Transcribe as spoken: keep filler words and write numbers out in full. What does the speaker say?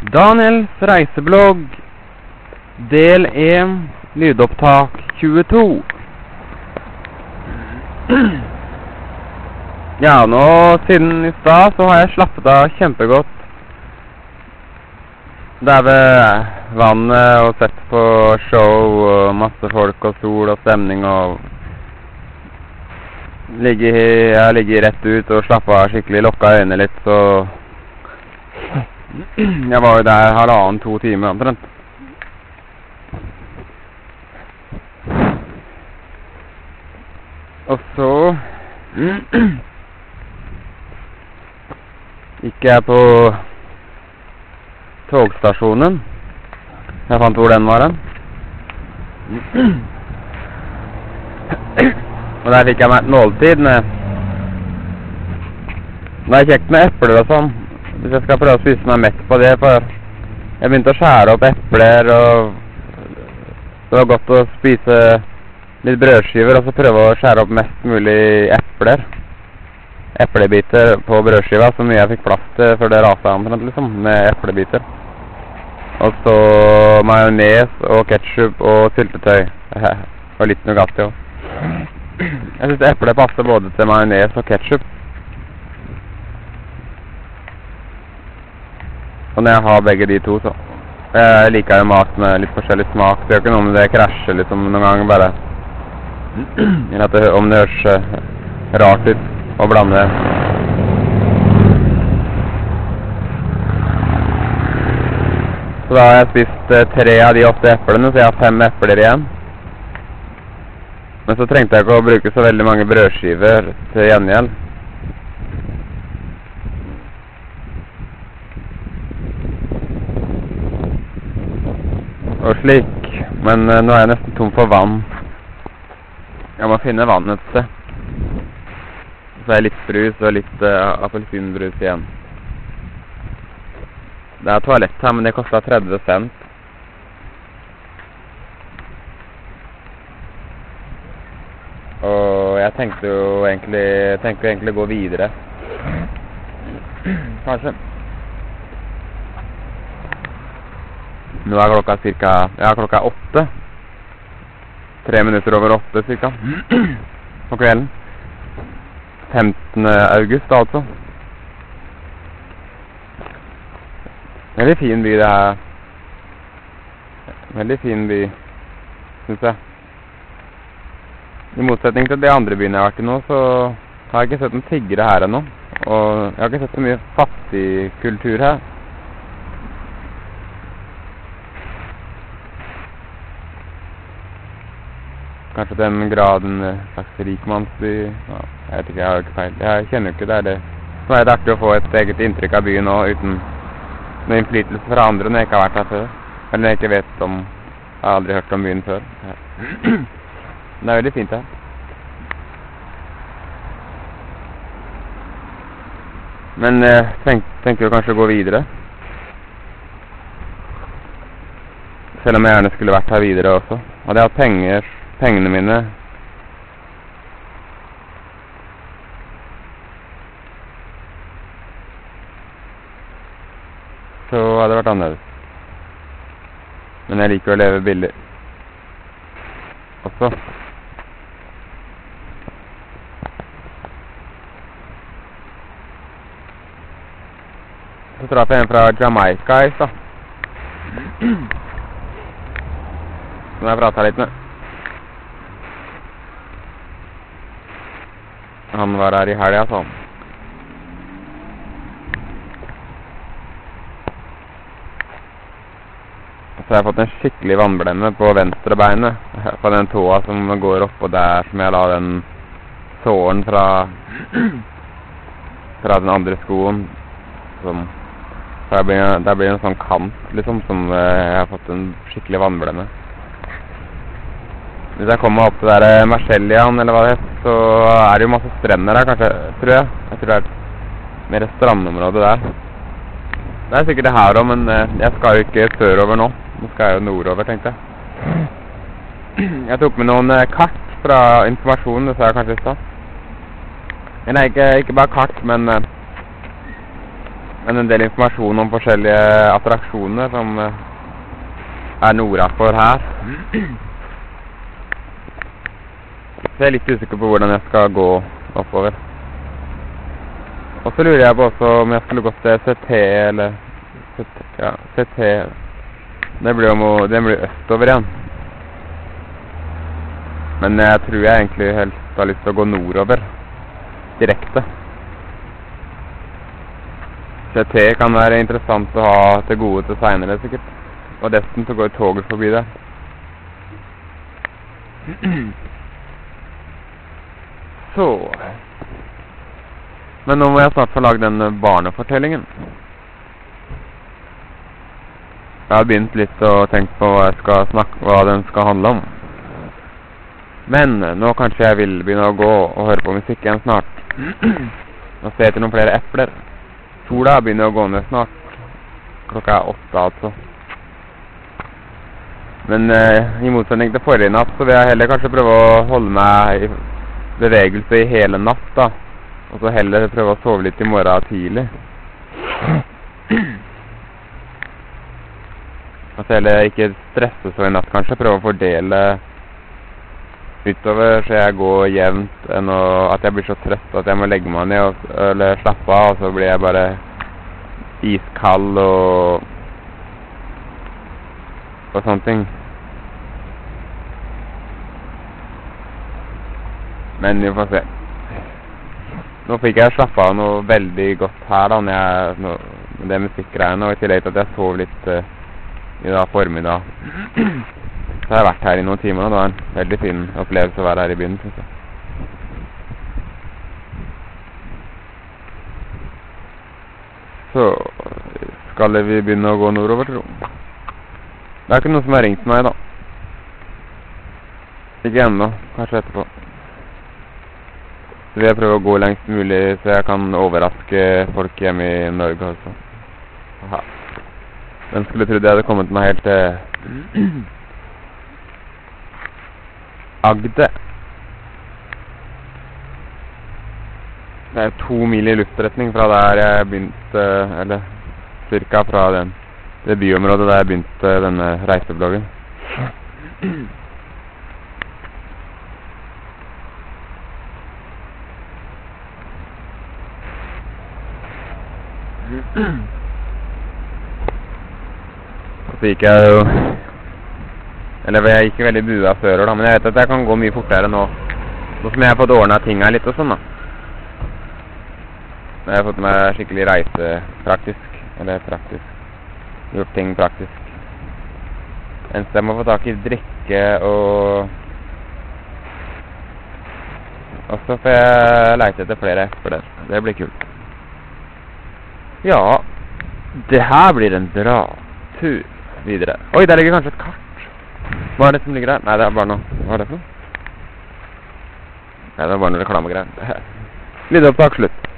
Daniels reiseblogg, del én, lydopptak tjueto. Ja, nå siden i stad så har jeg slappet av kjempegodt der ved vannet og sett på show og masse folk og sol og stemning og ligge, jeg ligger rett ut og slappet av skikkelig, lukket øynene litt, så jeg var jo der halvannen, to timer omtrent. Og så gikk jeg på togstasjonen. Jeg fant hvor den var den. Og der fikk jeg meg et måltid med... Det er kjekt med epler og sånn. Hvis jeg skal prøve å spise meg mett på det, for jeg begynte å skjære opp epler, og det var godt å spise litt brødskiver, og så prøve å skjære opp mest mulig epler. Eplebiter på brødskiva, så mye jeg fikk plass til før det raset omtrent, liksom, med eplebiter. Og så majones og ketchup og syltetøy. Og litt Nugatti også. Jeg synes eple passer både til majones og ketchup. Og når jeg har begge de to, så jeg liker jo mat med litt forskjellig smak. Det er jo ikke noe med det krasjer liksom noen ganger bare. At det, om det høres rart ut å blande. Så da har jeg spist eh, tre av de åtte eplene, så jeg har fem epler igjen. Men så trengte jeg ikke å bruke så veldig mange brødskiver til gjengjeld. Og slik. Men eh, nå er jeg nesten tom for vann. Jeg må finne vann et sted. Så er litt brus og litt uh, appelsinbrus igjen. Det er toalett her, men det kostet tretti cent. Og jeg tenkte jo egentlig, tenkte jo egentlig gå videre. Kanskje. Nå er klokka cirka, ja, klokka er åtte. Tre minutter over åtte, cirka. På kvelden. femtende august, altså. Veldig fin by, det her. Veldig fin by, synes jeg. I motsetning til de andre byene jeg har vært i nå, så har jeg ikke sett noen tiggere her ennå. Og jeg har ikke sett så mye fattig kultur her. Kanskje den graden slags rikmannsby. Ja, jeg vet ikke, jeg har jo ikke feil. Jeg kjenner jo ikke det er det. Så er det artig å få et eget inntrykk av byen nå, uten noen innflytelse fra andre når jeg ikke har vært her før. Eller når jeg ikke vet om... Jeg har aldri hørt om byen før. Det er veldig fint her. Men jeg tenk, tenker jo kanskje å gå videre. Selv om jeg gjerne skulle vært her videre også. Hadde jeg hatt penger... Pengene mine så hadde det vært annerledes. Men jeg liker å leve billig også. Så traff jeg en fra Jamaica i stad, som jeg pratet litt med. Han var her i helga, sånn. Så har jeg fått en skikkelig vannblemme på venstre beinet. På den tåa som går oppå der, som jeg la den såren fra, fra den andre skoen. Som, der blir, der blir en sånn kant, liksom, som jeg har fått en skikkelig vannblemme. Hvis jeg kommer opp til der Marcellian, eller hva det heter, så er det jo masse strender her, kanskje, tror jeg. Jeg tror det er et mer strandområde der. Det er sikkert det her også, men jeg skal jo ikke sørover nå. Nå skal jeg jo nordover, tenkte jeg. Jeg tok med noen kart fra informasjonen, det sa jeg kanskje i stad. Nei, ikke, ikke bare kart, men Men en del informasjon om forskjellige attraksjoner som eh, er nordafor her. Så jeg er litt usikker på hvordan jeg skal gå oppover. Og så lurer jeg på også om jeg skulle gått til C T eller C T, ja, C T. Det blir jo det blir østover igjen. Men jeg tror jeg egentlig helst har lyst til å gå nordover, direkte. C T kan være interessant å ha til gode til senere, sikkert. Og desten så går toget forbi der. Så. Men nå må jeg snart få lage den barnefortellingen. Jeg har begynt litt å tenke på hva, jeg skal snakke, hva den skal handle om. Men nå kanskje jeg vil begynne å gå og høre på musikk igjen snart. Og se etter noen flere epler. Sola begynner å gå ned snart. Klokka er åtte, altså. Men eh, i motsetning til forrige natt, så vil jeg heller kanskje prøve å holde meg i bevegelse i hele natt, da. Og så heller prøve å sove litt i morgen tidlig. Og så heller ikke stresse så i natt, kanskje. Prøve å fordele utover, så jeg går jevnt, enn å, at jeg blir så trøtt at jeg må legge meg ned og, eller slappe av, og så blir jeg bare iskald og og sånne ting. Men vi får se. Nå fikk jeg slappe av noe veldig godt her da, når jeg, nå, med det musikkgreiene, og i tillegg til at jeg sov litt uh, i dag formiddag. Så jeg har vært her i noen timer, og det var en veldig fin opplevelse å være her i byen, synes jeg. Så skal vi begynne å gå nordover, tro. Det er ikke noen som har ringt meg da. Ikke ennå, kanskje etterpå. Så vil jeg prøve å gå lengst mulig, så jeg kan overraske folk hjemme i Norge også. Aha. Den skulle trodd jeg hadde kommet meg helt til Agde. Det er to mil i luftretning fra der jeg begynte, eller cirka fra den, det byområdet der jeg begynte denne reisebloggen. Og så gikk jeg jo, eller jeg gikk veldig bua før da, men jeg vet at jeg kan gå mye fortere nå, nå som jeg har fått ordnet tingene litt og sånn da. Jeg har fått meg skikkelig reise praktisk, eller praktisk, gjort ting praktisk. Eneste jeg må få tak i drikke og, og så får jeg leite etter flere epler. Det blir kult. Ja, det her blir en bra tur videre. Oi, der ligger kanskje et kart. Hva er det som ligger der? Nei, det er bare noe. Hva er det for? Nei, det er bare noe reklamegreier. Lydopptak slutt.